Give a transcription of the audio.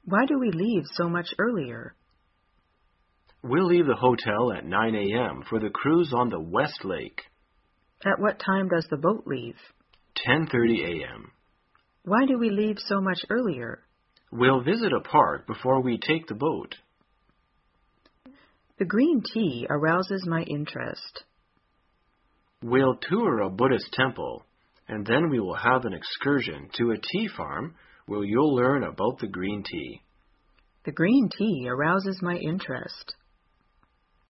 Why do we leave so much earlier? We'll leave the hotel at 9 a.m. for the cruise on the West Lake. At what time does the boat leave? 10:30 a.m. Why do we leave so much earlier? We'll visit a park before we take the boat. The green tea arouses my interest. We'll tour a Buddhist temple, and then we will have an excursion to a tea farm where you'll learn about the green tea. The green tea arouses my interest.